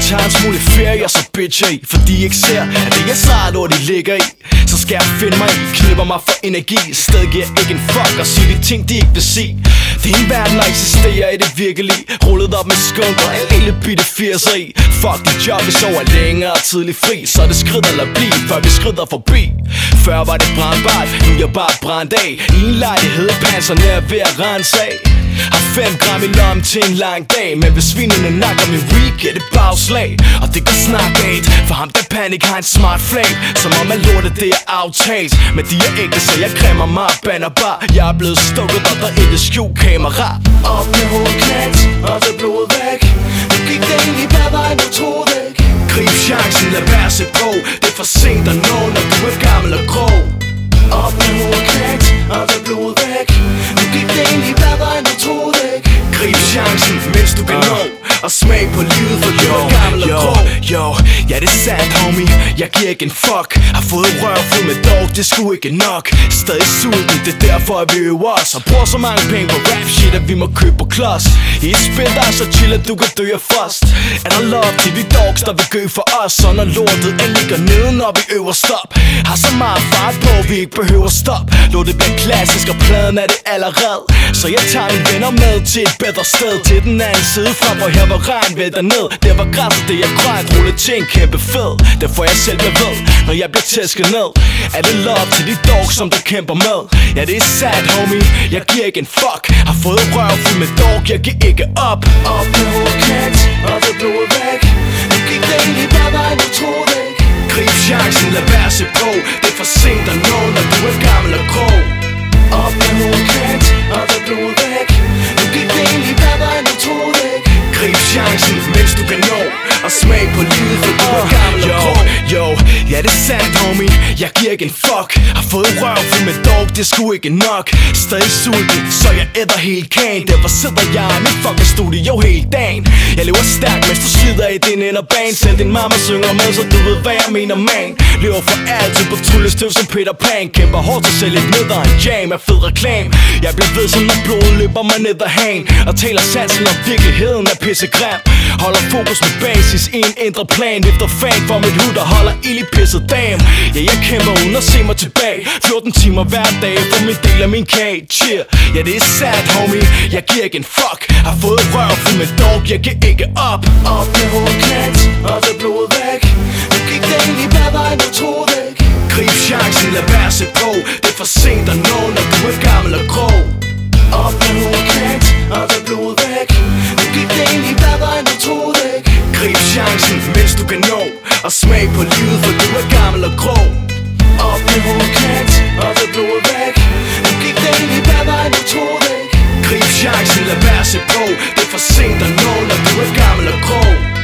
tager en smule ferie og så bitcher i, fordi I ikke ser, at det er snart ord, de ligger i. Så skal jeg finde mig i, knipper mig for energi. Stadig giver ikke en fuck og siger de ting, de ikke vil sige. Det er en verden, der eksisterer i det virkelige. Rullet op med skunk og en lille bitte 80'er i. Fuck dit job, vi sover længere og tidlig fri. Så det skrider eller blive, før vi skrider forbi. Før var det brandbart, nu er jeg bare brændt af. I en lejlighed, panserne er ved at rense af. Har 5 gram i lommen til en lang dag. Men hvis svinene nakker min week, er det bagslag. Og det går snart galt, for ham der panik har en smart flame. Som om at lortet det er aftalt. Men de er ægte, så jeg kræmmer mig og bander bare. Jeg er blevet stukket, og der er intet skjult kamera. Op med hovedet knægt, og så blodet væk. Nu gik det ind i badvejen, du troede ikke. Grib chancen, lad være se på. Det er for sent at nå, når du er gammel og grå. Op med hovedet knægt, og så blodet væk. Nu gik det ind i badvejen, du troede ikke. Grib chancen, mens du kan nå. Og smag på livet, for du er gammel og grå. Ja det er sandt homie, jeg giver ikke en fuck. Har fået rør fuld med dog, det skulle ikke nok. Stadig sulten, det er derfor at vi øver os. Og bruger så mange penge på rap shit, at vi må købe på klods. I et spil der er så chill, at du kan dø af frost. Er der love til de dogs, der vil gø for os. Så når lortet endelig går ned, når vi øver stop. Har så meget fart på, vi ikke behøver stop. Lortet bliver klassisk, og pladen er det allerede. Så jeg tager mine venner med til et bedre sted. Til den anden side fra, hvor her hvor regn vælter ned. Der var græsset, det er grønt, rullet til en kæmpe fed. Derfor jeg selv bliver ved, når jeg bliver tæsket ned. Er det love til de dogs, som der kæmper med? Ja det er sad homie, jeg giver ikke en fuck. Har fået røv fuld med dog, jeg giver ikke op. Op med hovedet knægt, og så blodet væk. Nu gik det ind i badvejen, du troede ikke. Grib chancen, lad være se på. Det er for sent at nå, når du er gammel og grå. Op med hovedet knægt, og så blodet væk. Nu gik det ind i badvejen, du troede ikke. Grib chancen, mens du kan nå. Og smag på livet, for du er gammel og grå. Ja det er sandt homie, jeg giver ikke en fuck. Har fået røv fuld med dog, det skulle ikke nok. Stadig sulten, så jeg æder helt kagen. Derfor sidder jeg i mit fucking studio hele dagen. Jeg lever stærkt, mens du slider i din inderbane. Selv din mamma synger med, så du ved hvad jeg mener, man. Lever for altid på tryllestøv som Peter Pan. Kæmper hårdt til selv lidt ned og en jam af fed reklam. Jeg bliver ved som når blodet løber mig ned ad hagen. Og taler satsen om virkeligheden er pissegrim. Holder fokus med basis i en indre plan. Efter fan for mit hud, der holder ild i pisset dam. Ja jeg kæmper uden at se mig tilbage. 14 timer hver dag for min del af min kage. Cheer. Ja det er sad homie, jeg giver ikke en fuck. Har fået røv fuld med dog, jeg giver ikke op. Op med hovedet knægt, og så blodet væk. Nu gik det ind i badvejen, du troede ikke. Grib chancen, lad være se på. Det er for sent at nå, når du er gammel og grå. Op med hovedet knægt, og så blodet væk. Nu gik det ind i badvejen, du troede ikke. Grib chancen, mens du kan nå. Og smag på livet, for du er gammel og grå. Op med hovedet knægt, og så blodet væk. Nu gik det ind i badvejen, du troede ikke. Grib chancen, lad være se på. Det er for sent at nå, når du er gammel og grå.